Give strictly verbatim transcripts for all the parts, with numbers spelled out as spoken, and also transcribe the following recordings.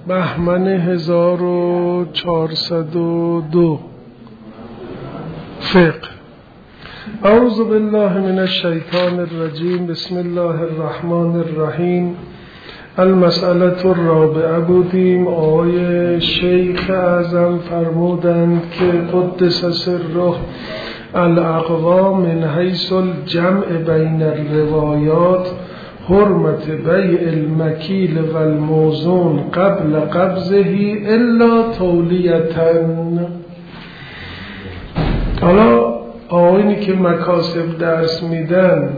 بهمن هزار و چهارصد و دو فقه. اعوذ بالله من الشیطان الرجیم. بسم الله الرحمن الرحیم. المسئله الرابعه بودیم. آقای شیخ اعظم فرمودند که قدس سره الاقوا من حیث الجمع بین الروایات حرمت بیع المکیل و الموزون قبل قبضه الا تولیتن. حالا آقایونی که مکاسب درس میدن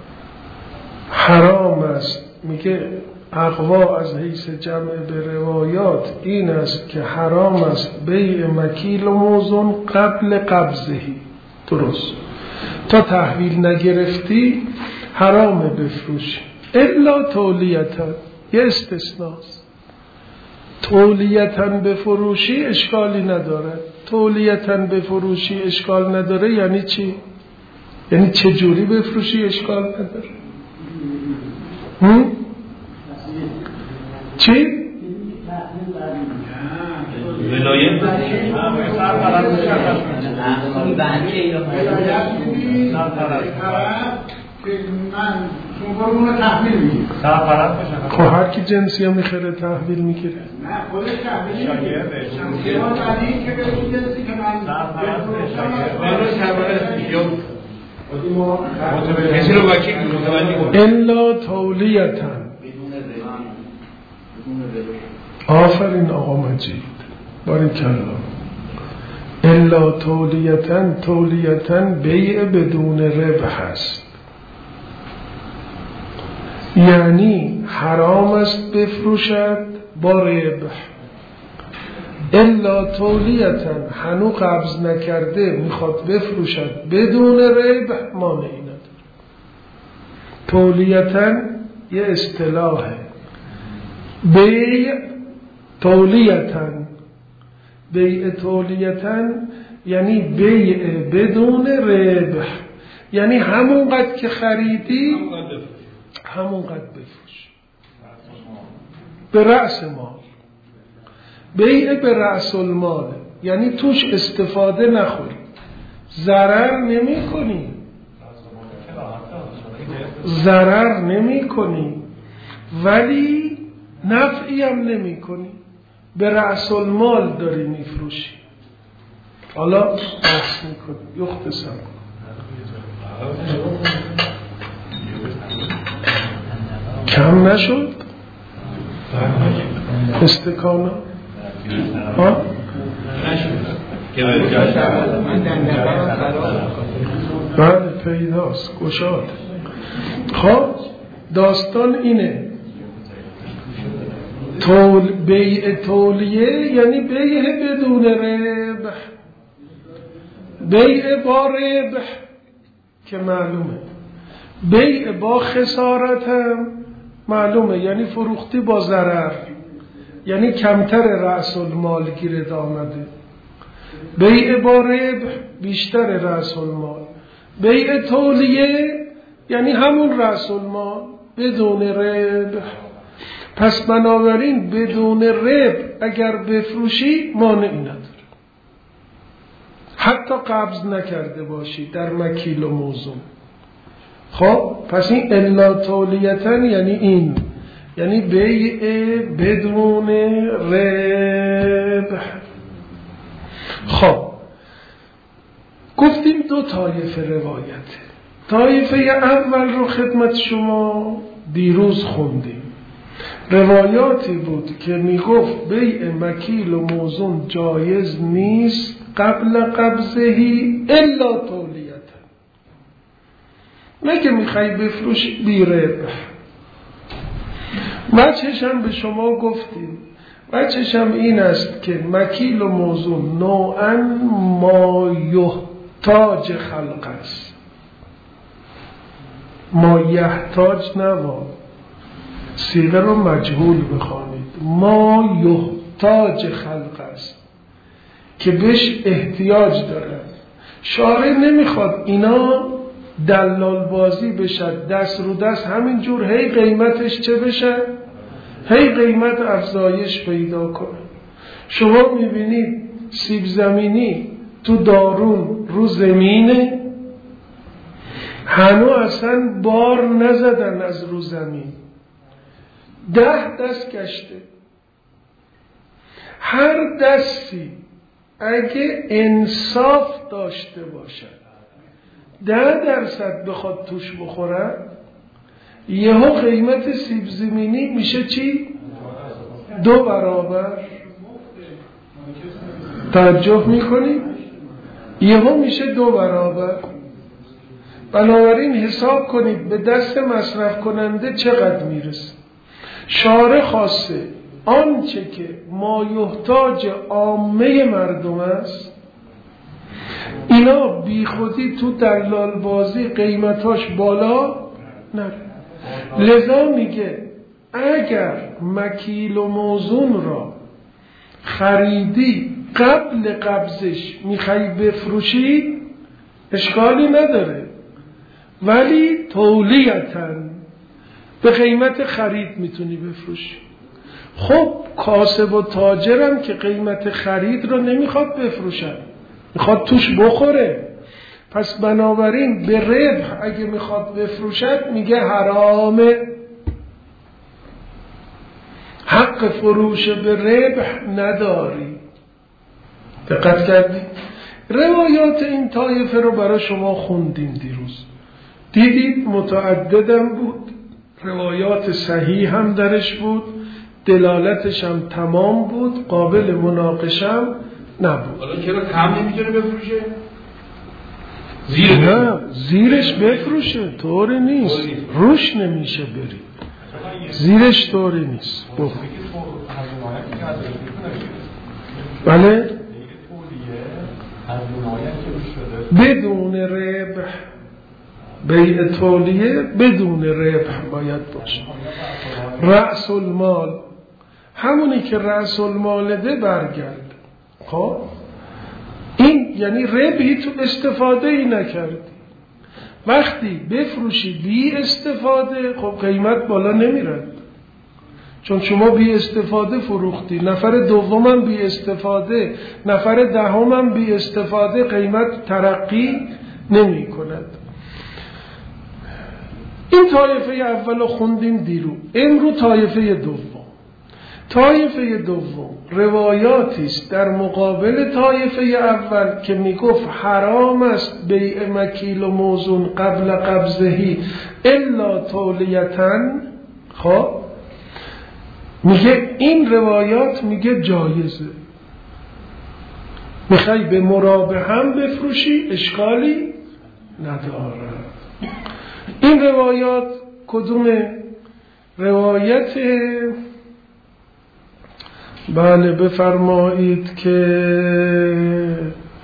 حرام است، میگه اقوا از حیث جمع به روایات این است که حرام است بیع مکیل و موزون قبل قبضهی. درست، تا تحویل نگرفتی حرام بفروشی الا تولیتن. یه استثناست، تولیتن بفروشی اشکالی نداره. تولیتن بفروشی اشکال نداره یعنی چی؟ یعنی چه جوری بفروشی اشکال نداره؟ هم؟ چی؟ ولایت من شما تحویل میگیرم. سرپرست بشن. خب هر کی جنسی هم میخره تحویل میگیره. نه خودش تحویل میگیره. شما بعدی که به اون جنسی که من سرپرست بشم. من کسی رو وکیل متولی الا تولیتن. آفرین آقا مجید، باریکالله. الا تولیتن، تولیتن بیع بدون ربح هست، یعنی حرام است بفروشد با ربح. الا تولیتن، هنو قبض نکرده میخواد بفروشد بدون ربح، مانعی نداره. تولیتن یه اصطلاحه. بیع تولیتن، بیع تولیتن یعنی بیع بدون ربح، یعنی همون قد که خریدی همون قد بفروش به رأس مال. بیع به رأس المال یعنی توش استفاده نخوری، ضرر نمی کنی، ضرر نمی کنی ولی نفعی هم نمی کنی، به رأس المال داری می فروشی. حالا بحث می کنی یختصر کم نشد استکانا ها؟ بله پیداست، گشاد. خب داستان اینه، تول بیع تولیه یعنی بیع بدون ربح. بیع با ربح که معلومه، بیع با خسارت هم معلومه، یعنی فروختی با ضرر، یعنی کمتر رأس المال گیرت آمده. بیع با ربح بیشتر رأس المال. بیع تولیه یعنی همون رأس المال بدون ربح. پس بنابراین بدون ربح اگر بفروشی مانعی نداره، حتی قبض نکرده باشی در مکیل و موزون. خب پس این الا تولیتن یعنی این، یعنی بیع بدون ربح. خب گفتیم دو طایفه روایته. طایفه اول رو خدمت شما دیروز خوندیم، روایاتی بود که میگفت بیع مکیل و موزون جایز نیست قبل قبضهی الا تولیتن. نه که میخوای بفروش بی ربح. وجهش هم به شما گفتیم، وجهش هم این است که مکیل و موزون نوعاً ما یحتاج خلق است. ما یحتاج نبا، صیغه رو مجهول بخوانید. ما یحتاج خلق است که بهش احتیاج داره. شارع نمیخواد اینا دلال بازی بشه، دست رو دست همین جور هی قیمتش چه بشه؟ هی قیمت افزایش پیدا کنه. شما میبینید سیب زمینی تو دارون رو زمینه، هنو اصلا بار نزدن از رو زمین، ده دست گشته. هر دستی اگه انصاف داشته باشد ده درصد بخواد توش بخورد، یهو قیمت سیب زمینی میشه چی؟ دو برابر. توجه میکنی؟ یهو میشه دو برابر. بنابراین حساب کنید به دست مصرف کننده چقدر میرسه. شارع خاصه آنچه که مایحتاج عامه مردم است، اینا بی خودی تو دلال بازی قیمتاش بالا نره. لذا میگه اگر مکیل و موزون را خریدی قبل قبضش میخوای بفروشی اشکالی نداره، ولی تولیتن به قیمت خرید میتونی بفروشی. خب کاسب و تاجرم که قیمت خرید رو نمیخواد بفروشن، میخواد توش بخوره. پس بنابراین به ربح اگه میخواد بفروشد میگه حرامه، حق فروش به ربح نداری. دقت کردی؟ روایات این طایفه رو برای شما خوندیم دیروز، دیدید متعددم بود، روایات صحیح هم درش بود، دلالتش هم تمام بود، قابل مناقشه هم نبود. حالا چرا کم نمیتونه بفروشه؟ زیر نه زیرش بفروشه، طوری نیست، روش نمیشه بری، زیرش طوری نیست. بله بدون ربح، بیع تولیه بدون ربح باید باشه. رأس المال همونی که رأس المال ده برگرد. خب این یعنی ربحی تو استفاده ای نکردی. وقتی بفروشی بی استفاده خب قیمت بالا نمیرد، چون شما بی استفاده فروختی، نفر دومم بی استفاده، نفر دهمم بی استفاده، قیمت ترقی نمی کند. این طایفه اول خوندیم دیرو. امرو طایفه دوم. طایفه دوم روایاتی است در مقابل طایفه اول که میگفت حرام است بیع مکیل و موزون قبل قبضهی الا تولیتن. خب میگه این روایات میگه جایزه، میخوای به مرابح هم بفروشی اشکالی نداره. این روایات کدومه؟ روایت بله بفرمایید که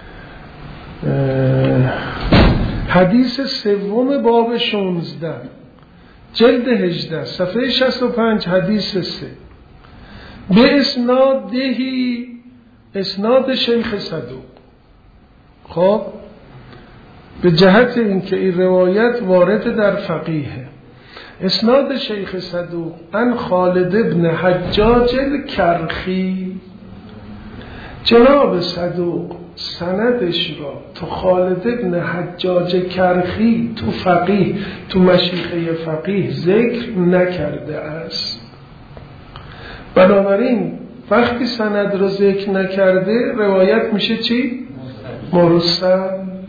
حدیث سوم باب شانزده جلد هجده صفحه شصت و پنج حدیث سه به اسناد دهی، اسناد شیخ صدوق. خب به جهت اینکه این روایت وارد در فقیه، اسناد شیخ صدوق ان خالد ابن حجاج الکرخی. جناب صدوق سندش را تو خالد ابن حجاج کرخی تو فقیه، تو مشیخه فقیه ذکر نکرده است. بنابراین وقتی سند را ذکر نکرده روایت میشه چی؟ مرسل.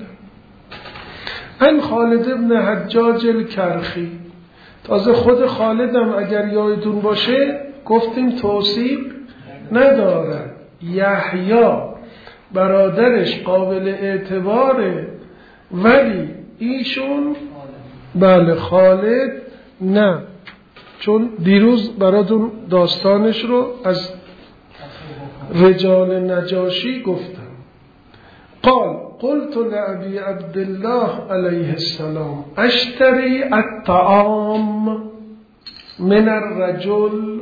ان خالد ابن حجاج الکرخی. تازه خود خالدم اگر یادتون باشه گفتیم توثیق ندارد، یحیی برادرش قابل اعتباره ولی ایشون بله خالد نه، چون دیروز براتون داستانش رو از رجال نجاشی گفتم. قال قلت لأبي عبد الله علیه السلام اشتری الطعام من الرجل.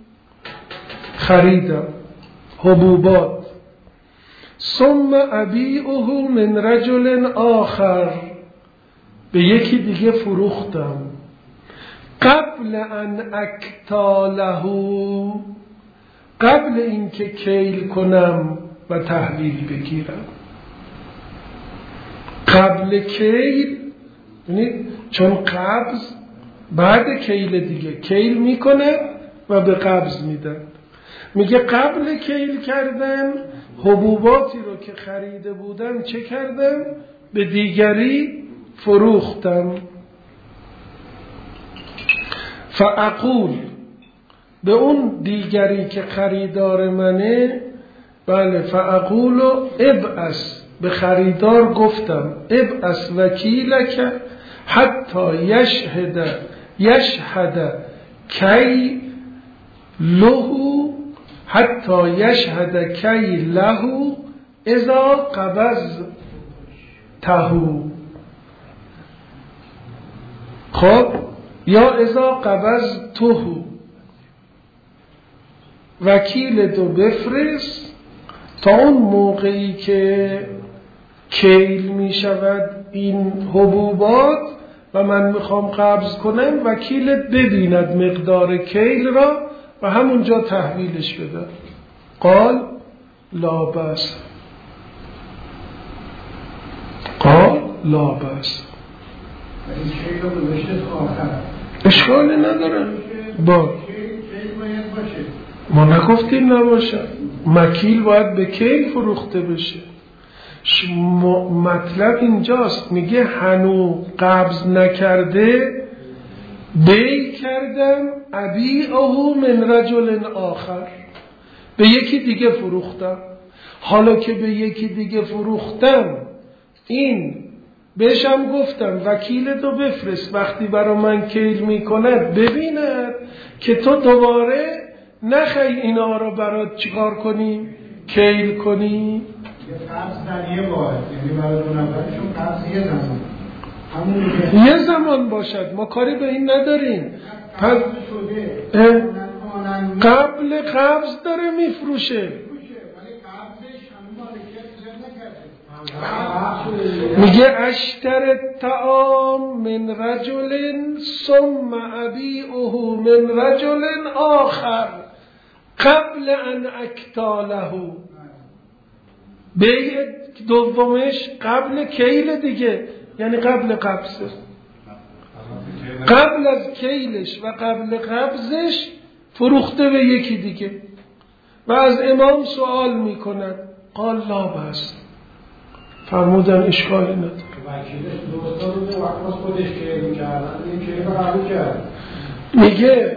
خریدم حبوبات ثم ابیعه من رجل آخر، به یکی دیگه فروختم. قبل ان اکتاله، قبل اینکه کیل کنم و تحویل بگیرم. قبل کیل یعنی چون قبض بعد کیل دیگه، کیل میکنه و به قبض میدن. میگه قبل کیل کردن حبوباتی رو که خریده بودم چه کردم؟ به دیگری فروختم. فاقول، به اون دیگری که خریدار منه، بله، فاقول ابعث، به خریدار گفتم ابعث وکیلک حتی یشهد یشهد کی له، حتی یشهد کی له اذا قبض تهو. خب یا اذا قبض تهو، وکیل دو بفرست تا اون موقعی که کیل می شود این حبوبات و من میخوام قبض کنم، وکیلت ببیند مقدار کیل را و همونجا تحویلش بده. قال لا بأس، قال لا بأس، اشکالی نداره. با ما نگفتیم نباشه، مکیل باید به کیل فروخته بشه. مطلب اینجاست، میگه هنو قبض نکرده، بی کردم ابیعه من رجل آخر، به یکی دیگه فروختم. حالا که به یکی دیگه فروختم، این بهشم گفتم وکیلتو بفرست وقتی برا من کیل میکند ببیند که تو دوباره نخوای اینا رو برات چیکار کنی؟ کیل کنی. یه قبض در یه بار، یعنی برای دو نفرشون قبض یه زمان، یه زمان باشد، ما کاری به این نداریم. پس قبل قبض داره میفروشه، میگه اشتر الطعام من رجل ثم ابیعه من رجل آخر قبل ان اکتاله. بیع دومش قبل کیل دیگه، یعنی قبل قبضه، قبل از کیلش و قبل قبضش فروخته به یکی دیگه. و از امام سوال میکند، قال لا بأس، فرمودن اشکالی نداره. وکیلش دوستا رو به وقت خودش که میکردن این که رو قبول کرد. میگه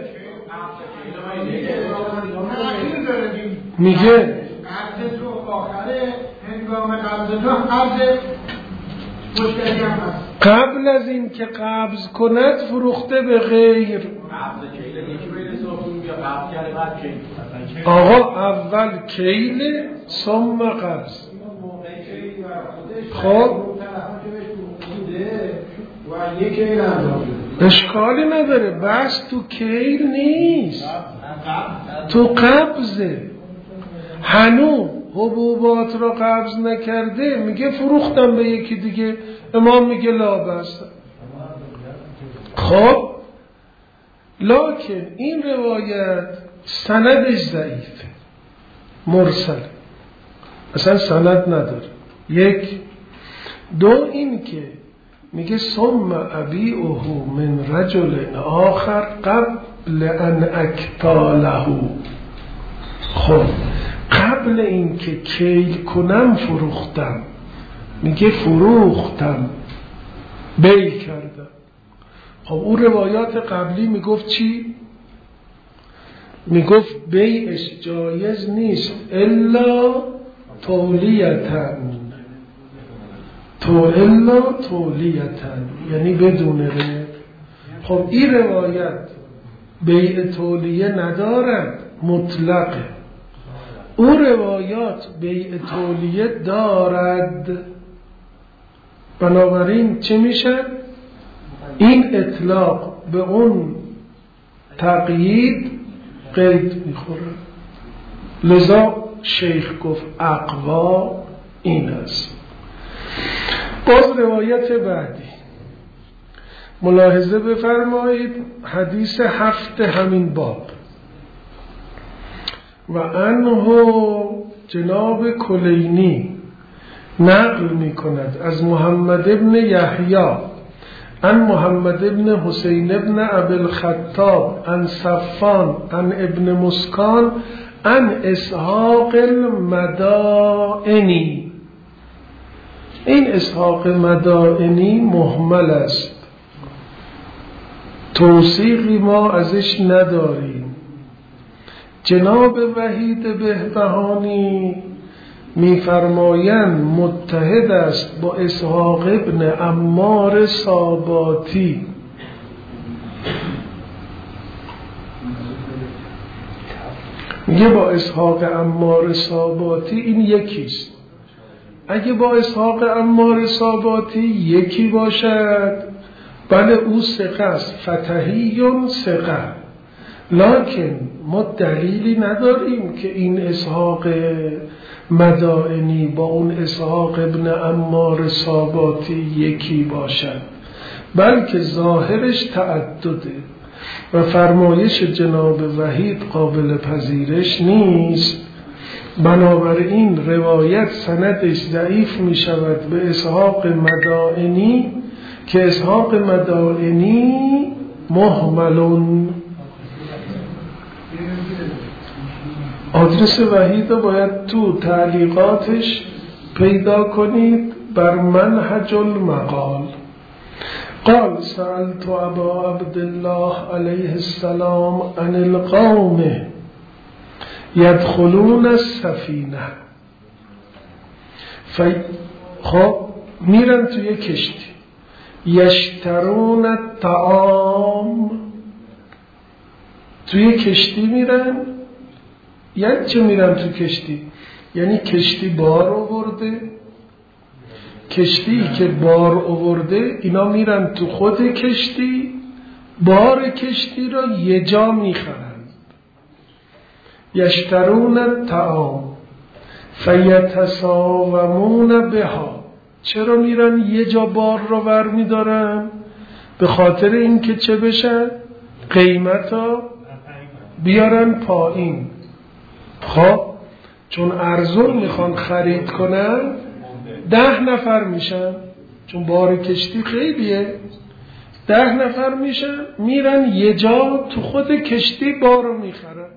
میگه قبض تو آخره هنگام قبض تو قبض مشتری هم هست. قبل از این که قبض کند فروخته به غیر. قبض کیل یکی بین حسابون بیا قبض کرده بعد کیل. آقا اول کیل ثم قبض. خب و یک کیل انجام بده. اشکالی نداره، بس تو کیل نیست، تو قبضه. هنو حبوبات را قبض نکرده، میگه فروختم به یکی دیگه. امام میگه لا بأس. خب لکن این روایت سندش ضعیفه، مرسل، اصلا سند نداره. یک دو این که میگه ثم ابیعه من رجل آخر قبل ان اکتاله. خب قبل این که کیل کنم فروختم، میگه فروختم، بیع کردم. خب اون روایات قبلی میگفت چی؟ میگفت بیعش جایز نیست الا تولیتن، تو الا تولیتن، یعنی بدون ره. خب این روایت بیع تولیه ندارد، مطلقه. اون روایات بیع تولیه دارد، بنابراین چه میشه؟ این اطلاق به اون تقیید قید میخوره. لذا شیخ گفت اقوا این است. باز روایت بعدی، ملاحظه بفرمایید حدیث هفت همین باب. و عنه جناب کلینی نقل می کند از محمد ابن یحیی عن محمد ابن حسین ابن ابی الخطاب عن صفان عن ابن مسکان عن اسحاق المدائنی. این اسحاق مدائنی مهمل است، توثیقی ما ازش نداریم. جناب وحید بهبهانی میفرمایند متحد است با اسحاق ابن عمار ساباتی. میگه با اسحاق عمار ساباتی این یکیست. اگه با اسحاق عمار ساباتی یکی باشد بله او ثقه است، فتحیون ثقه، لکن ما دلیلی نداریم که این اسحاق مدائنی با اون اسحاق ابن عمار ساباتی یکی باشد، بلکه ظاهرش تعدده و فرمایش جناب وحید قابل پذیرش نیست. بنابراین روایت سندش ضعیف می شود به اسحاق مدائنی که اسحاق مدائنی مهملون. آدرس وحید رو باید تو تعلیقاتش پیدا کنید بر منهج المقال. قال سألت ابا عبدالله علیه السلام عن القوم یدخلون السفینه. ف... خب میرن توی کشتی، یشترون الطعام، توی کشتی میرن. یعنی چه میرن تو کشتی؟ یعنی کشتی بار آورده، کشتی که بار آورده اینا میرن تو خود کشتی، بار کشتی را یه جا میخرند. یشترون الطعام فیتساومون بها. چرا میرن یه جا بار را ور میدارن؟ به خاطر اینکه چه بشن؟ قیمتا بیارن پایین. خب چون ارزون میخوان خرید کنن ده نفر میشن، چون بار کشتی خیلیه، ده نفر میشن، میرن یه جا تو خود کشتی بارو میخرن.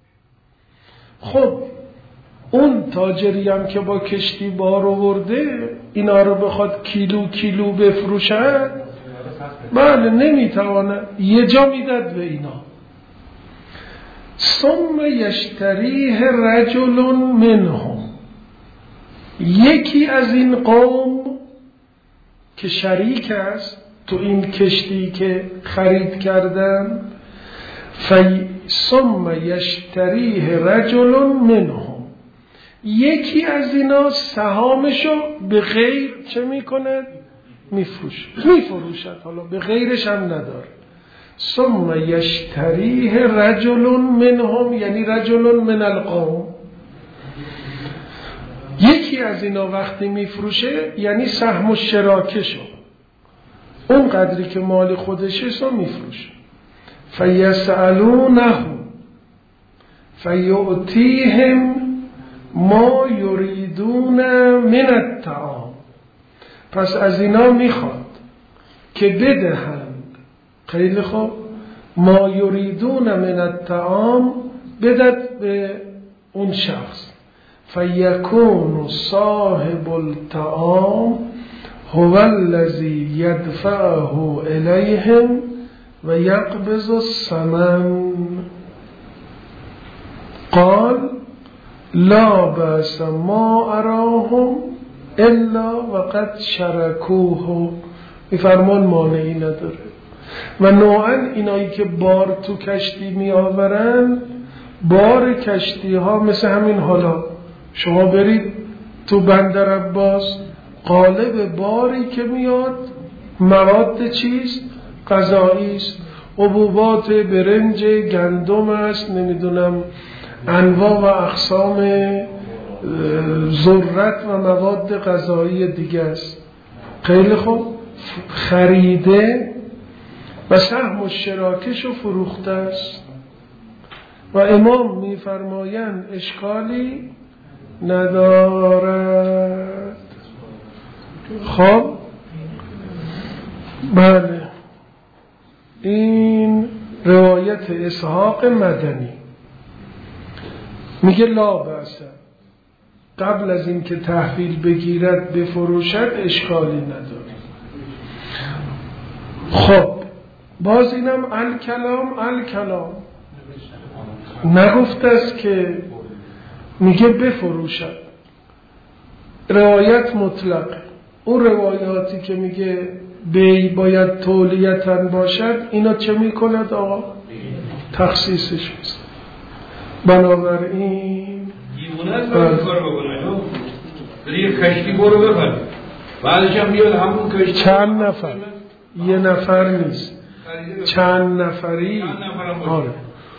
خب اون تاجری هم که با کشتی بار آورده اینا رو بخواد کیلو کیلو بفروشن بله نمیتوانه، یه جا میداد به اینا. ثم یشتریه رجل منهم، یکی از این قوم که شریک است تو این کشتی که خرید کردن، فی ثم یشتریه رجل منهم، یکی از اینا سهامشو به غیر چه میکند؟ میفروش میفروشد، حالا به غیرش هم نداره. ثم یشتریه رجل منهم یعنی رجل من القوم، یکی از اینا وقتی میفروشه یعنی سهم و شراکه شو، اون قدری که مال خودشه سو میفروشه. فیسألونه فیعطیهم ما یریدون من الطعام، پس از اینا میخواد که بدهند. خیلی خوب، ما یریدون من الطعام بدد به اون شخص. فیکون صاحب الطعام هو الذی یدفعه الیهم و یقبض الثمن. قال لا بأس ما اراهم الا وقد شرکوه. میفرمان مانعی نداره. و نوعا اینایی که بار تو کشتی می آورن، بار کشتی ها مثل همین حالا شما برید تو بندر عباس، قالب باری که میاد مواد چیست؟ غذایی است، حبوبات، برنج، گندم است، نمیدونم انواع و اقسام ذرت و مواد غذایی دیگه است. خیلی خوب، خریده و سهم و شراکش و فروخته است و امام میفرمایند اشکالی ندارد. خب بله، این روایت اسحاق مدنی میگه لا بأس، قبل از اینکه تحویل بگیرد بفروشد اشکالی نداره. خب باز اینم الکلام الکلام نگفته است که میگه بفروشد، روایت مطلقه. اون روایاتی که میگه بی باید تولیتن باشد اینا چه میکند آقا؟ تخصیصش میزن. بنابراین دیوونه است باید کار بکنه، بری کشتی برو بفر بعدش هم بیاد همون کشتی. چند نفر؟ یه نفر نیست، چند نفری. آره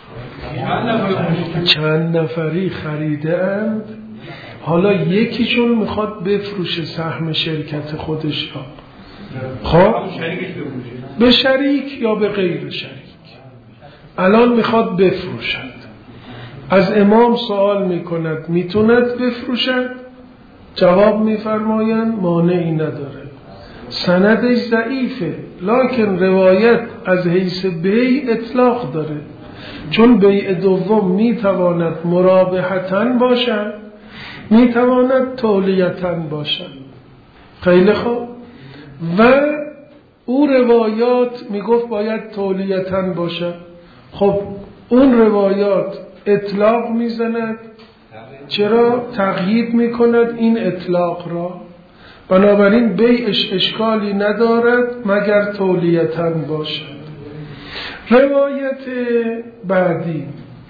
چند نفری خریده اند، حالا یکیشون میخواد بفروشه سهم شرکت خودش را، خب به شریک یا به غیر شریک، الان میخواد بفروشد. از امام سوال میکند میتوند بفروشد؟ جواب میفرمایند مانعی نداره، سندش ضعیفه، لکن روایت از حیث بیع اطلاق داره، چون بیع دوم میتواند مرابحتن باشد، میتواند تولیتن باشد. خیلی خوب. و او روایات میگفت باید تولیتن باشد، خب اون روایات اطلاق میزند، چرا تقیید میکند این اطلاق را؟ بنابراین بیعش اشکالی ندارد مگر تولیتن باشد. روایت بعدی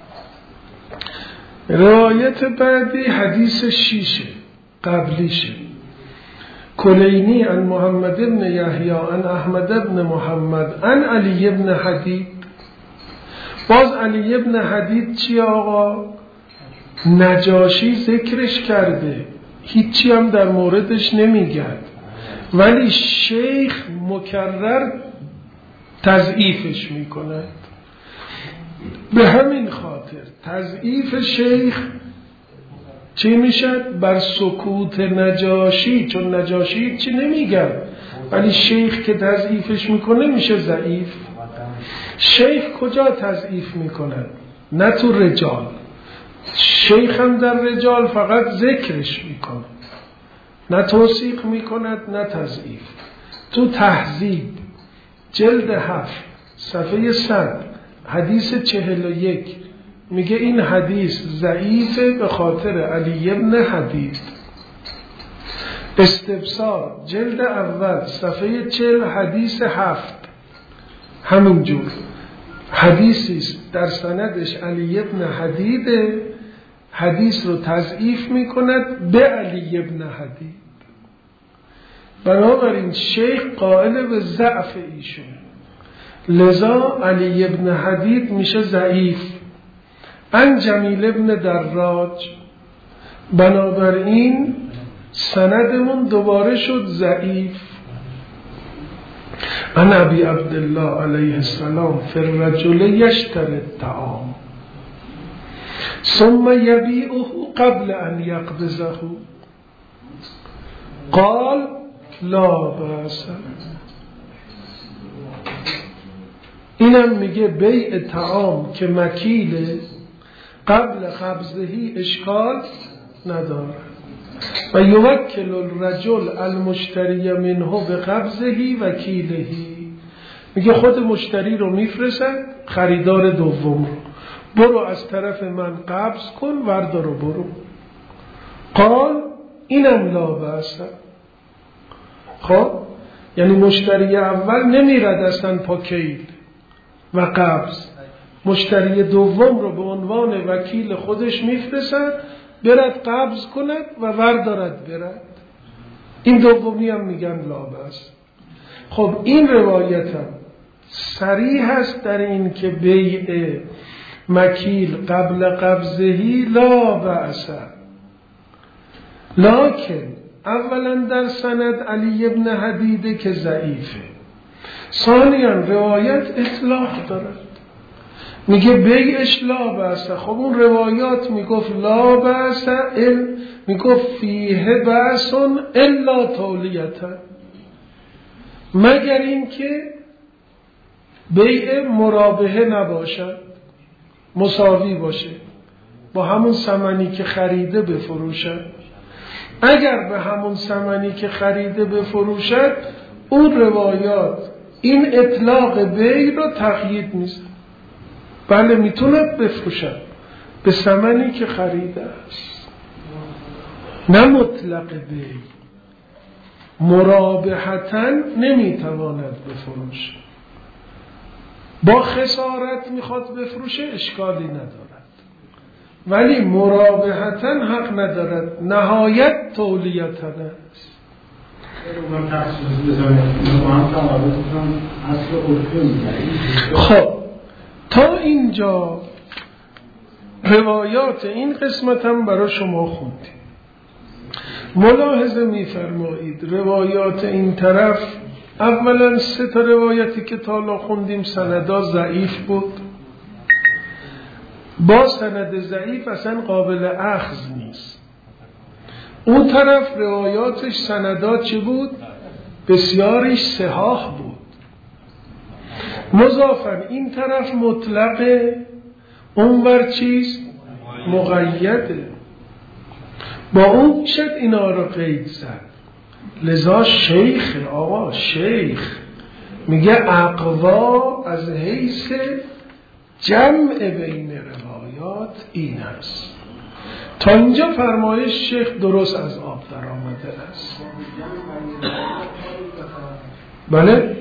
روایت بعدی حدیث شیشه قبلیشه. کلینی عن محمد بن یحیی عن احمد بن محمد عن علی بن حدید. باز علی بن حدید چی آقا؟ نجاشی ذکرش کرده، هیچی هم در موردش نمیگرد، ولی شیخ مکرر تضعیفش میکند. به همین خاطر تضعیف شیخ چی میشد؟ بر سکوت نجاشی، چون نجاشی چی نمیگرد ولی شیخ که تضعیفش میکنه میشه ضعیف. شیخ کجا تضعیف میکند؟ نه تو رجال، شیخ هم در رجال فقط ذکرش میکند، نه توثیق میکند نه تضعیف. تو تهذیب جلد هفت صفحه صد حدیث چهل و یک میگه این حدیث ضعیفه به خاطر علی بن حدید. استبصار جلد اول صفحه چهل حدیث هفت همینجور حدیثی در سندش علی بن حدید، حدیث رو تضعیف میکند به علی بن حدید. بنابراین شیخ قائل به ضعف ایشون، لذا علی بن حدید میشه ضعیف. عن جمیل بن دراج، بنابراین سندمون دوباره شد ضعیف. عن ابی عبدالله علیه السلام فی الرجل یشتری الطعام ثم یبیعه قبل ان یقبضه قال لا باس. اینم میگه بیع طعام که مکیله قبل قبضهی اشکال نداره. و یوکل الرجل المشتری منه به قبضهی وکیلهی، میگه خود مشتری رو میفرستن خریدار دوم رو، برو از طرف من قبض کن وردار رو برو. قال اینم لا باس. خب یعنی مشتری اول نمیرد اصلا پا کیل و قبض، مشتری دوم رو به عنوان وکیل خودش میفرستد برد قبض کند و وردارد برد. این دومی هم میگن لا باس. خب این روایت هم صریح است در این که بیع مکیل قبل قبضهی لا باس، لکن اولا در سند علی بن حدیده که ضعیفه، ثانیاً روایت اطلاق دارد، میگه بیعش لا بأس. خب اون روایات میگفت لا بأس، میگفت فیه بأس الا تولیتا، مگر این که بیع مرابحه نباشد، مساوی باشه، با همون ثمنی که خریده بفروشد. اگر به همون ثمنی که خریده بفروشد، اون روایات این اطلاق بیع رو تقیید نیست، بله میتوند بفروشد به ثمنی که خریده است، نه مطلق بیع. مرابحتاً نمیتواند بفروشه، با خسارت میخواد بفروشه اشکالی ندارد، ولی مرابحتاً حق ندارد، نهایت تولیتاً است. خب تا اینجا روایات این قسمت هم برای شما خوندیم. ملاحظه می‌فرمایید روایات این طرف، اولا سه تا روایتی که تا الان خوندیم سندا ضعیف بود، با سند ضعیف اصلا قابل اخذ نیست. اون طرف روایاتش سندا چه بود؟ بسیارش صحاح بود. مضافاً این طرف مطلقه، اون بر چیست؟ مقیده. با اون شد اینا رو قید زد. لذا شیخ، آقا شیخ میگه اقوا از حیث جمع بین روایات این است. تا اینجا فرمایش شیخ درست از آب در آمده است. بله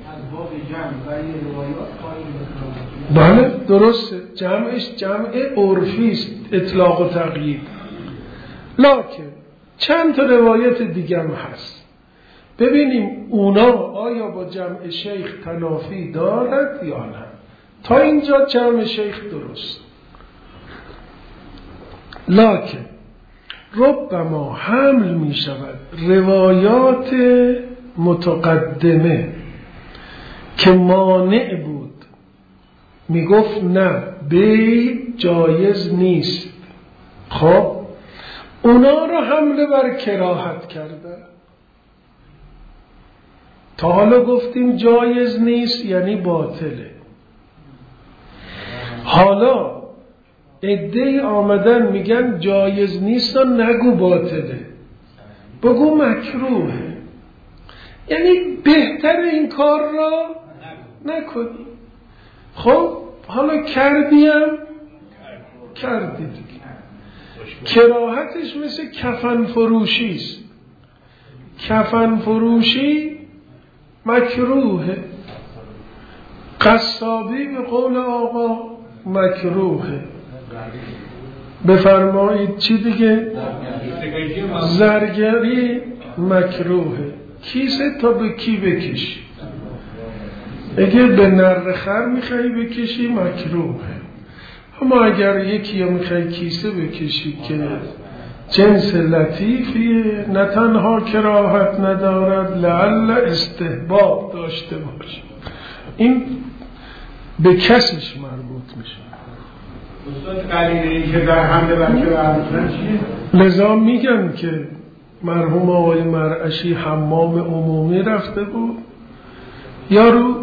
بله درسته، جمعش جمع عرفی است، اطلاق و تقیید. لکن چند تا روایت دیگه هم هست، ببینیم اونا آیا با جمع شیخ تنافی دارد یا نه. تا اینجا جمع شیخ درست، لکن ربما حمل می شود روایات متقدمه که مانع بود، می گفت نه بیع جایز نیست، خب اونا رو حمله بر کراهت کرده. تا حالا گفتیم جایز نیست یعنی باطله، حالا عده‌ای آمدن میگن جایز نیست و نگو باطله، بگو مکروهه، یعنی بهتر این کار را نکنی. خب حالا کردیم کردی دیگه. کراهتش مثل کفن فروشی است، کفن فروشی مکروهه، قصابی به قول آقا مکروهه. بفرمایید چی دیگه؟ زرگری مکروهه. کیسه تا به کی بکشی، اگه به نر خر میخوای بکشی مکروهه، اما اگر یکی میخوای کیسه بکشی که جنس لطیفیه، نه تنها کراهت ندارد لعل استحباب داشته باشه، این به کسش مربوط میشه. استاد قرینه این که در حمله بچه برمشن چیه؟ لذا میگن که مرحوم آقای مرعشی حمام عمومی رفته بود، یارو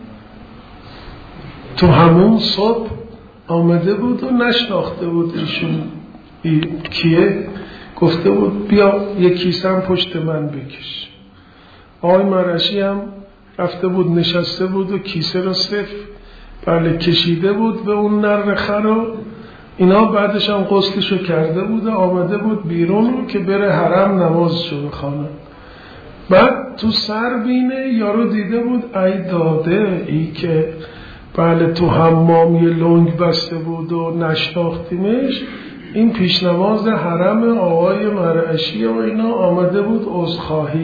تو همون صبح آمده بود و نشناخته بود ایشون ای کیه، گفته بود بیا یک کیسه هم پشت من بکش. آقای مرعشی هم رفته بود نشسته بود و کیسه رو صف بله کشیده بود به اون نر خر و اینا. بعدش هم غسلشو کرده بود و آمده بود بیرون که بره حرم نمازشو بخونه. بعد تو سر بینه یارو دیده بود ای داده ای که بله تو حمام یه لنگ بسته بود و نشناختیمش، این پیش نماز حرم آقای مرعشی و اینا آمده بود عذرخواهی.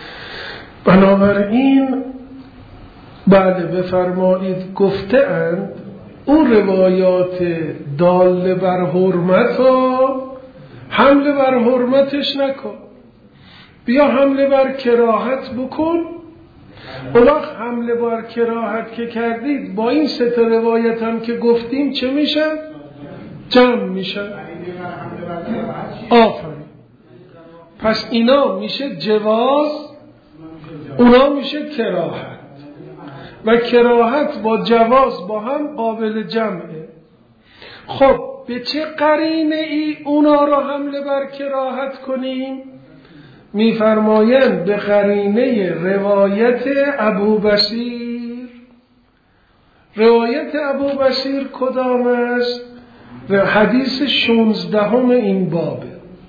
بنابراین بله بفرمایید گفته اند اون روایات داله بر حرمت ها حمله بر حرمتش نکن، بیا حمله بر کراهت بکن. اولاق حمله بر کراهت که کردید با این سه تا روایت هم که گفتیم چه میشن؟ جمع میشن. آفرین. پس اینا میشه جواز، اونا میشه کراهت، و کراهت با جواز با هم قابل جمعه. خب به چه قرینه ای اونا را حمله بر کراهت کنیم؟ میفرمایند به قرینه روایت ابوبصیر. روایت ابوبصیر کدام است؟ حدیث شانزدهم این بابه،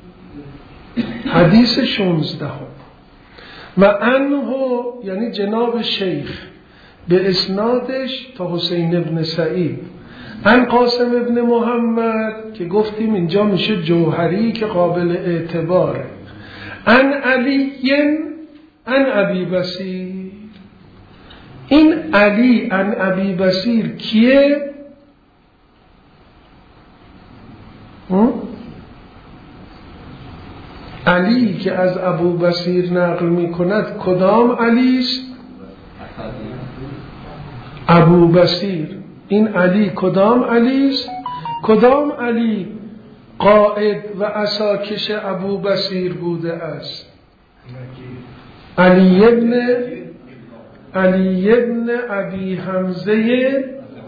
حدیث شانزدهم. و عنه یعنی جناب شیخ به اسنادش تا حسین ابن سعید، عن قاسم ابن محمد که گفتیم اینجا میشه جوهری که قابل اعتباره، عن علی عن ابی بصیر. این علی عن ابی بصیر کیه؟ علی که از ابو بصیر نقل می کند کدام علی است؟ ابو بصیر. این علی کدام علی است؟ کدام علی قائد و عساکش ابو بصیر بوده است؟ علی ابن علی ابن ابی حمزه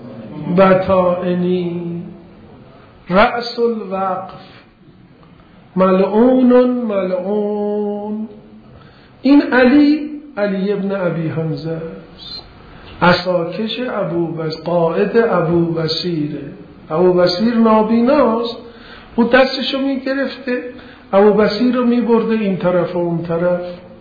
بطائنی رأس الوقف ملعون ملعون. این علی علی ابن ابی حمزه است، عساکش ابو بصیر، قائد ابو بصیره. ابو بصیر نابیناست، او دستشو می گرفته، ابو بصیر رو می برده این طرف و اون طرف.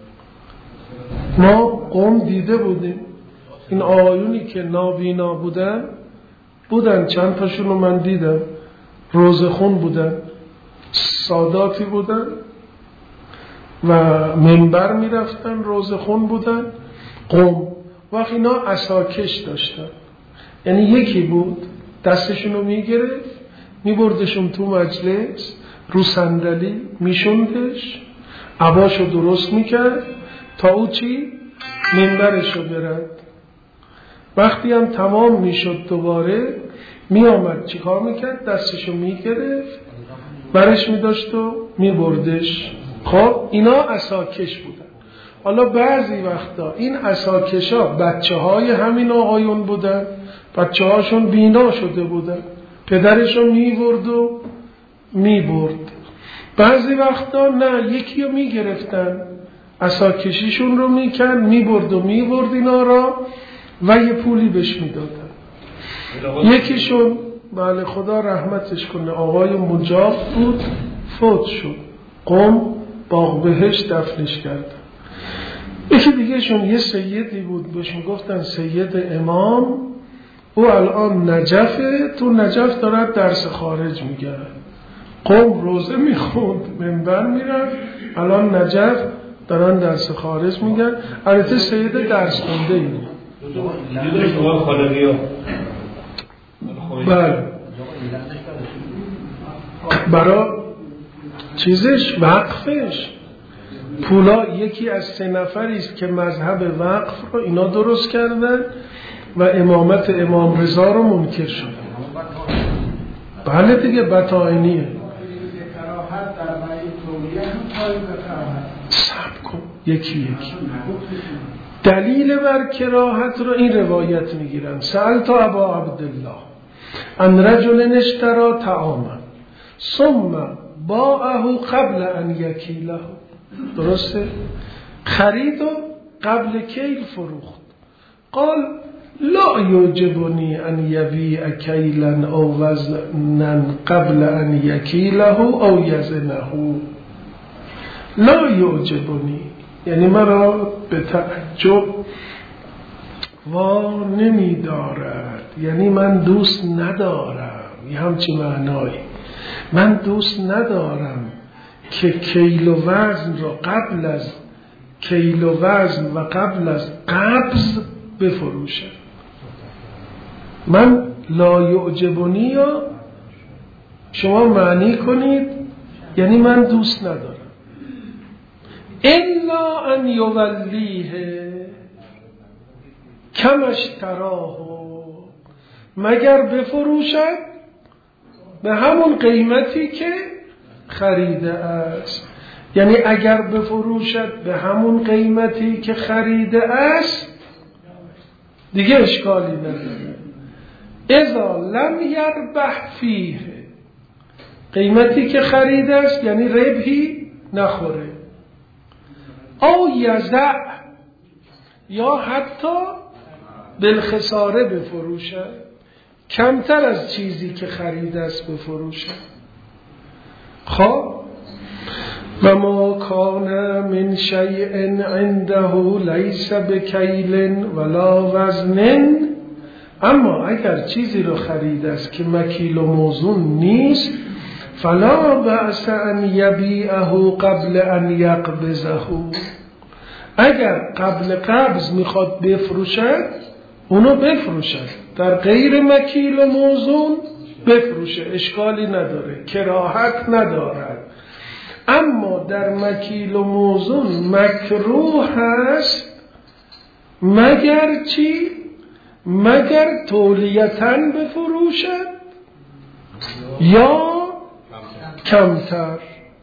ما قوم دیده بودیم این آقایونی که نابینا بودن بودن چند تاشون رو من دیدم، روزخون بودن، ساداتی بودن و منبر می رفتن، روزخون بودن قوم. وقت اینا عساکش داشتن، یعنی یکی بود دستشونو می گرفت می بردشون تو مجلس رو صندلی می شوندش، عباشو درست می کرد تا او چی؟ منبرشو برد. وقتی هم تمام می شد دوباره می آمد چی کار می کرد؟ دستشو می گرفت برش می داشت و می بردش. خب اینا عساکش بودن. حالا بعضی وقتا این عساکش ها بچه های همین آقایون بودن، بچه هاشون بینا شده بودن، پدرشون می برد و می برد. بعضی وقتا نه، یکی رو می گرفتن عساکشیشون رو می کن می برد و می برد اینا را و یه پولی بهش می دادن. یکیشون بله خدا رحمتش کنه آقای مجاب بود، فوت شد، قوم باغ بهشت دفنش کردن. یکی دیگه شون یه سیدی بود بهش میگفتن سید امام، او الان نجفه، تو نجف دارد درس خارج میگه، قوم روزه میخوند منبر میرفت، الان نجف دارن درس خارج میگن. البته سید درس خونده اینه. بله برای چیزش وقفش پولا یکی از سه نفری است که مذهب وقف رو اینا درست کردن و امامت امام رضا رو منکر شد. بله دیگه بطائنیه. صبر کن یکی یکی دلیل بر کراهت رو این روایت میگیرن. سألت ابا عبدالله ان رجل اشترى طعاما ثم باعه قبل ان یکیله. درسته؟ خرید و قبل کیل فروخت. قال لا یعجبنی ان یبیع کیلا او وزنا قبل ان یکیله او یزنه. لا یعجبنی یعنی مرا به تعجب وا نمی دارد، یعنی من دوست ندارم، یه همچی معنایی، من دوست ندارم که کیل و وزن را قبل از کیل و وزن و قبل از قبض بفروشه. من لا یعجبنی یا شما معنی کنید یعنی من دوست ندارم. الا ان یولیه کمش تراه مگر بفروشد به همون قیمتی که خریده است. یعنی اگر بفروشد به همون قیمتی که خریده است دیگه اشکالی نداره. اذا لم یربح فیه، قیمتی که خریده است یعنی ربحی نخوره. او یزع، یا حتی بالخساره بفروشه، کمتر از چیزی که خریده است بفروشه. خب و ما کان من شیء عنده لیس بکیل ولا وزن، اما اگر چیزی رو خریده است که مکیل و موزون نیست، فلا بأس ان یبیعه قبل ان یقبضه، اگر قبل قبض میخواد بفروشد اونو بفروشد، در غیر مکیل و موزون بفروشه، اشکالی نداره، کراهت ندارد. اما در مکیل و موزون مکروه هست مگر چی؟ مگر تولیتاً بفروشد یا کمتر.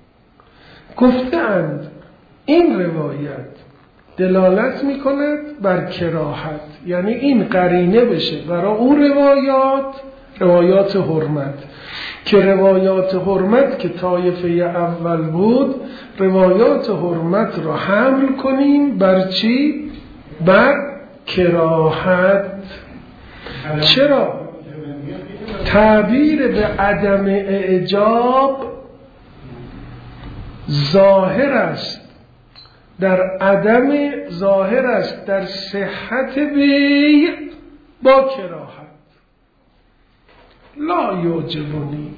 گفتند این روایت دلالت میکند بر کراهت، یعنی این قرینه بشه برای اون روایات، روایات حرمت، که روایات حرمت که طایفه اول بود، روایات حرمت رو حمل کنیم بر چی؟ بر کراهت. چرا؟ تعبیر به عدم اعجاب ظاهر است در عدم ظاهر است در صحت بیع با کراهت. لا یعجبنی.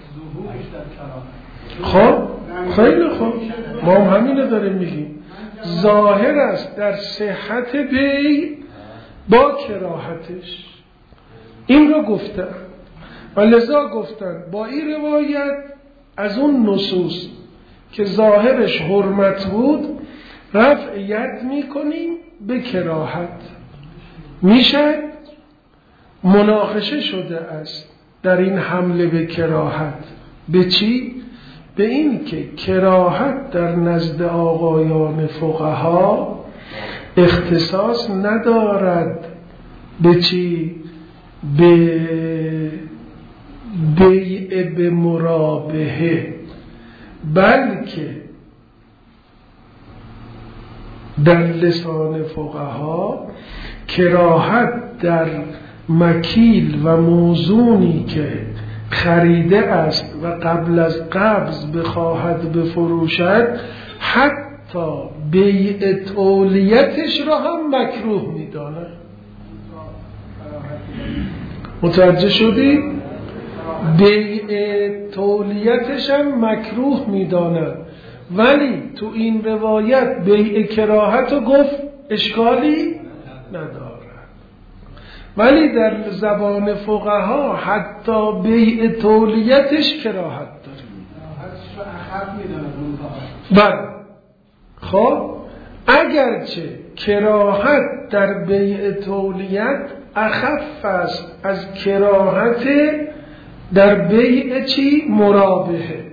خب خیلی خوب، ما هم همینو داریم میگیم، ظاهر است در صحت بیع با کراهتش. این رو گفتن و لذا گفتن با این روایت از اون نصوص که ظاهرش حرمت بود رفع ید میکنیم به کراهت. میشه مناقشه شده است در این حمله به کراهت. به چی؟ به این که کراهت در نزد آقایان فقها اختصاص ندارد به چی؟ به بیع به مرابحه، بلکه در لسان فقها کراهت در مکیل و موزونی که خریده است و قبل از قبض بخواهد بفروشد حتی بیع تولیتش را هم مکروه می‌داند. متوجه شدی؟ بیع تولیتش هم مکروه می‌داند، ولی تو این روایت بیع کراهت رو گفت اشکالی ندارد. ولی در زبان فقها حتی بیع تولیتش کراهت داره. بله. خب اگرچه کراهت در بیع تولیت اخف است از کراهت در بیع چی؟ مرابحه.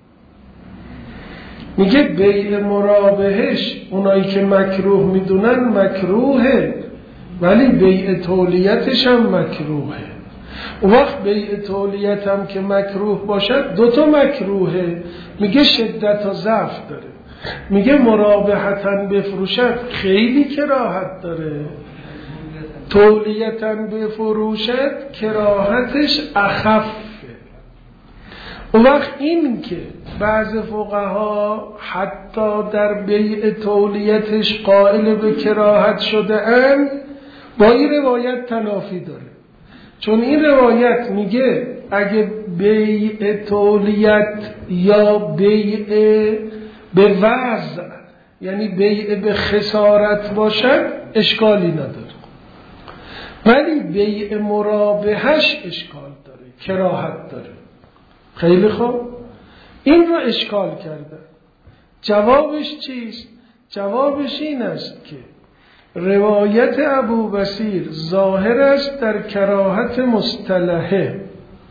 میگه بیع مرابحش اونایی که مکروه میدونن مکروهه، ولی بیع تولیتش هم مکروهه. اون وقت بیع تولیت هم که مکروه باشد دوتا مکروهه. میگه شدت و ضعف داره. میگه مرابحتاً بفروشد خیلی کراهت داره، تولیتاً بفروشد کراهتش اخفه. اون وقت این که بعض فقها حتی در بیع تولیتش قائل به کراهت شده اند با این روایت تنافی داره. چون این روایت میگه اگه بیع تولیت یا بیع به وضع یعنی بیع به خسارت باشد اشکالی نداره، ولی بیع مرابحش اشکال داره، کراهت داره. خیلی خوب، این رو اشکال کرده. جوابش چیست؟ جوابش این است که روایت ابو بصیر ظاهرش در کراهت مصطلحه.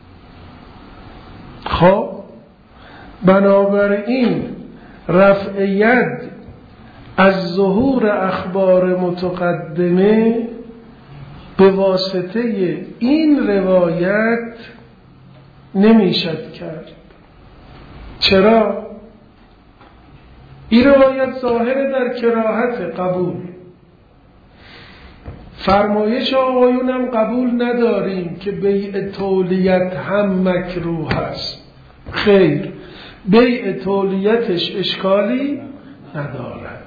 خب بنابراین رفع ید از ظهور اخبار متقدمه به واسطه این روایت نمیشد کرد. چرا؟ این روایت ظاهر در کراهت قبول. فرمایش آقایونم قبول نداریم که بیع تولیت هم مکروه است. خیر، بیع تولیتش اشکالی ندارد.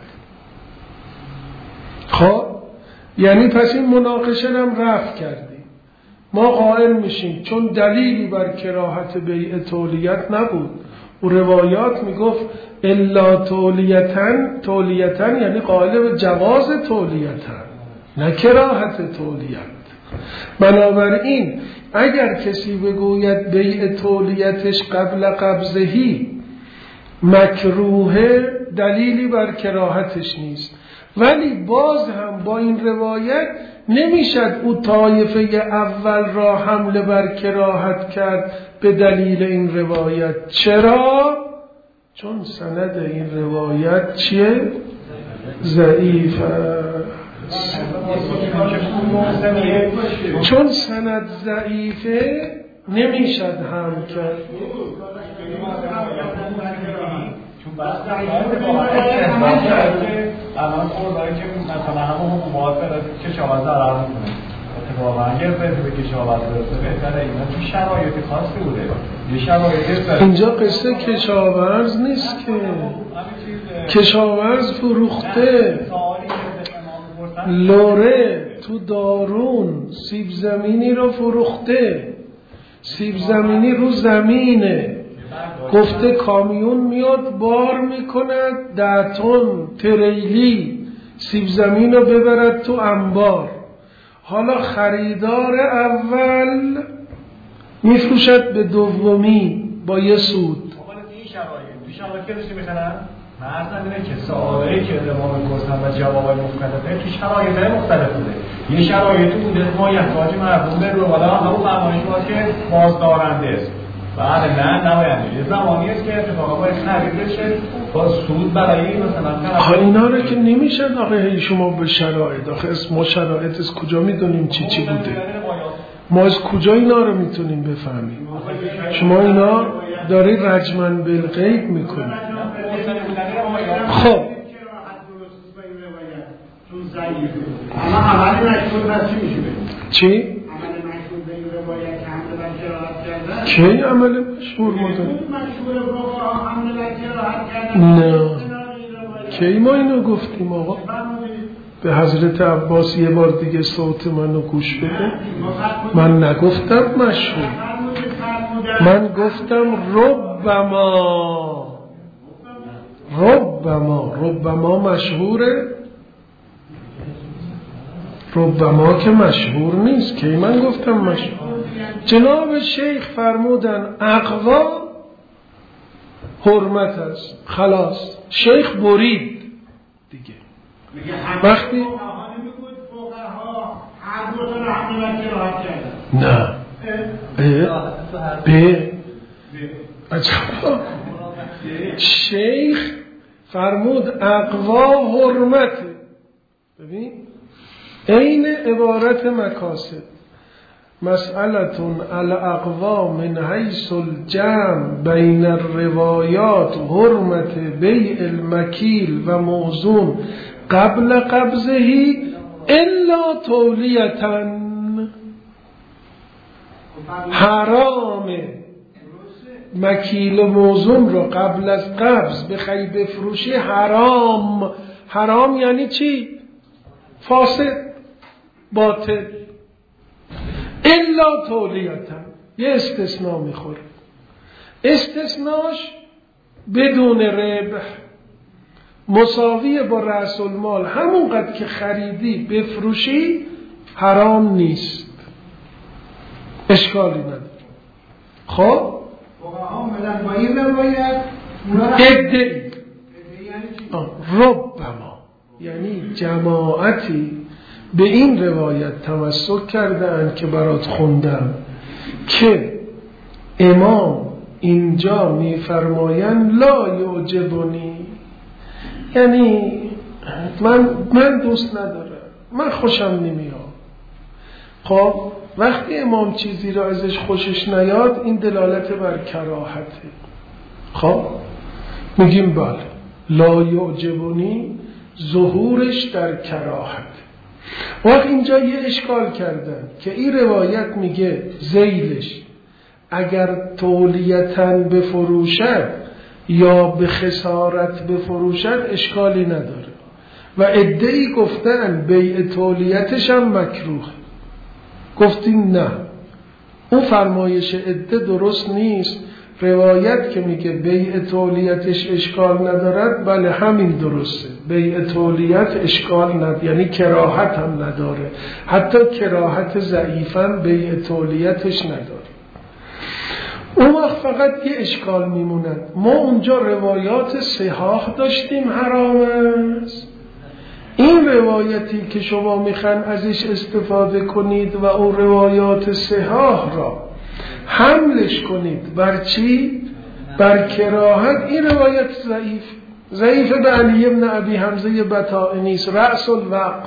خب یعنی پس این مناقشه هم رفع کردیم. ما قائل میشیم چون دلیلی بر کراهت بیع تولیت نبود. و روایات میگفت الا تولیتن، تولیتن یعنی قائل به جواز تولیتن نه کراهت تولیت. بنابراین اگر کسی بگوید بیع تولیتش قبل قبضهی مکروه، دلیلی بر کراهتش نیست. ولی باز هم با این روایت نمیشد او طایفه اول را حمله بر کراهت کرد به دلیل این روایت. چرا؟ چون سند این روایت چیه؟ ضعیف است. چون سند ضعیفه نمیشد هم کرد. چون بس الان خود داره که مثلا همون حکومات که کشاورز عرض میکنه اتفاقا اگر به کشاورز برسه بهتره. اینا تو شرایط خاصی بوده، یه شرایطی اینجا قصه کشاورز نیست که کشاورز فروخته لوره تو دارون سیب زمینی رو فروخته، سیب زمینی رو زمینه، گفته کامیون میاد بار میکند ده تن تریلی سیب زمین رو ببرد تو انبار. حالا خریدار اول میفروشد به دومی با یه سود. این شرایط تو شرایط که داشتی میخنن مرزن اینه که سوالایی که ادامه می‌کنن و جوابای مختلفه تو شرایط مختلف بوده. یه شرایطی بوده ما یحتاج مردم به رو بالا همون فرمایش بود که بازدارنده است. بله نه نماینده یه زمانی است که اتفاقا باید خرید بشه با سود برای مثلا آخه اینا رو که نمیشه آقای شما به شرایط، آخه اسم شرایط از کجا میدونیم چی چی بوده؟ ما از کجا اینا رو میتونیم بفهمیم؟ شما اینا داری رجمن بالغیب میکنی. خب اما عملی مشهور پس چی میشه؟ چی؟ کی عمل مشهور مدن؟ نه کی ما اینو گفتیم آقا؟ به حضرت عباس یه بار دیگه صوت منو گوش بده. من نگفتم مشهور، من گفتم ربما ربما ربما مشهوره، ربما که مشهور نیست. کی من گفتم مشهور؟ جناب شیخ فرمودن اقوا حرمت است، خلاص شیخ برید دیگه. وقتی نه به عجبا شیخ فرمود اقوا حرمته. ببین این عبارت مکاسب مسئلتون الاقوا من حیث الجمع بین الروایات حرمت بیع المکیل و موزون قبل قبضه الا تولیتن. حرام مکیل و موزون رو قبل از قبض بخوای بفروشی حرام. حرام یعنی چی؟ فاسد، باطل. الا تولیتن یه استثناء میخوره. استثناش بدون ربح مساوی با رأس المال، همونقدر که خریدی بفروشی حرام نیست، اشکالی نداره. خب فقها اومدن با این روایت ادعی ربما یعنی جماعتی به این روایت تمسک کردند که برات خوندم که امام اینجا میفرمایند لا یعجبنی، یعنی من من دوست ندارم، من خوشم نمیاد. خب وقتی امام چیزی را ازش خوشش نیاد این دلالت بر کراهته. خب میگیم بله لا یعجبنی ظهورش در کراهت. وقت اینجا یه اشکال کردن که این روایت میگه ذیلش اگر تولیتاً بفروشد یا به خسارت بفروشد اشکالی نداره و عده‌ای گفتن بیع تولیتش هم مکروه. گفتیم نه، اون فرمایش عده درست نیست. روایت که میگه بیع تولیتش اشکال ندارد، بله همین درسته، بیع تولیت اشکال نداره، یعنی کراهت هم نداره، حتی کراهت ضعیفاً بیع تولیتش نداره. اون وقت فقط یه اشکال میموند، ما اونجا روایات صحاح داشتیم حرام است، این روایتی که شما میخوان ازش استفاده کنید و اون روایات صحاح را حملش کنید بر چی؟ بر کراهت، این روایت ضعیف ضعیف به علی ابن ابی حمزه بطائنی نیست، رأس الوقف.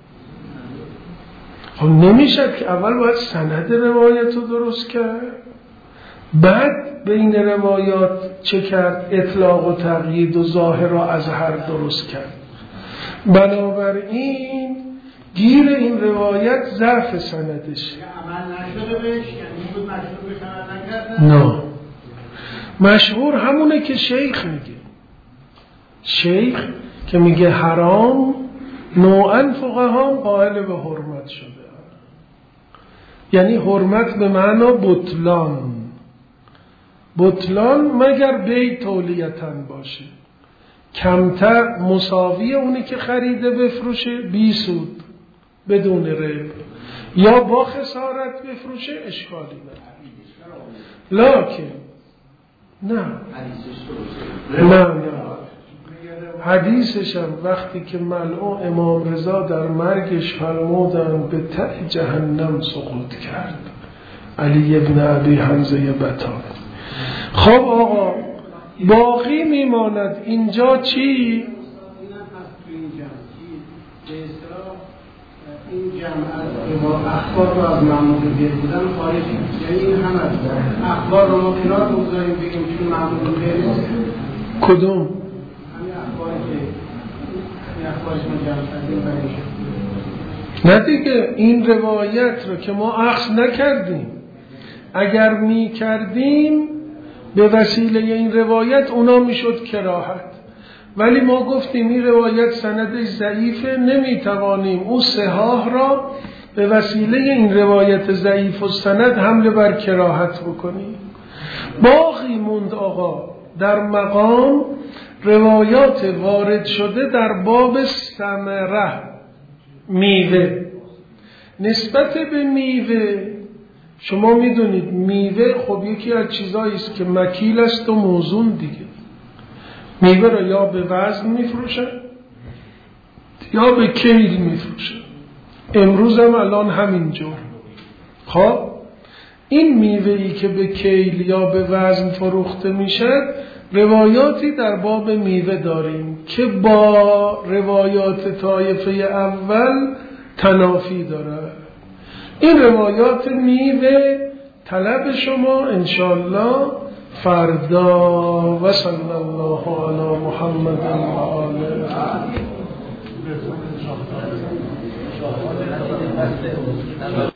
خب نمیشد که اول باید سند روایت رو درست کرد، بعد بین روایات چه کرد؟ اطلاق و تقیید و ظاهر و اظهر درست کرد. بنابراین گیر این روایت ضعف سندش. عمل نشده بهش، یعنی بود مشهور بهش عمل نکرده؟ نه، مشهور همونه که شیخ میگه. شیخ که میگه حرام، نوعاً فقها قائل به حرمت شده، یعنی حرمت به معنا بطلان، بطلان مگر بی تولیتاً باشه، کمتر مساوی اونی که خریده بفروشه بی سود بدون ریب، یا با خسارت بفروشه اشکالی نداره. لکن نه نه نه حدیثش هم وقتی که ملعون امام رضا در مرگش فرمودن به ته جهنم سقوط کرد، علی ابن ابی حمزه بطائنی. خب آقا باقی میماند اینجا چی؟ این جمع از اخبار رو از معمول بیر بودن خارج است، یعنی این هم از اخبار رو ما کنار بگذاریم بگیم چون معمول بیر است. کدوم؟ همین اخباری که این اخبارش ما جمع کردیم برایش. نه دیگه، این روایت رو که ما اخذ نکردیم، اگر می کردیم به وسیله این روایت اونا میشد کراهت، ولی ما گفتیم این روایت سندش ضعیفه، نمیتوانیم اون صحاح را به وسیله این روایت ضعیف و سند حمله بر کراهت بکنیم. باقی موند آقا در مقام روایات وارد شده در باب ثمره، میوه. نسبت به میوه شما میدونید میوه خب یکی از چیزایی است که مکیل است و موزون دیگه. میوه را یا به وزن میفروشن یا به کیل میفروشن، امروز هم الان همینجور. خب این میوه‌ای که به کیل یا به وزن فروخته میشد، روایاتی در باب میوه داریم که با روایات طایفه اول تنافی داره. این روایات میوه طلب شما انشاءالله فردا. و صلی الله علی محمد و آله.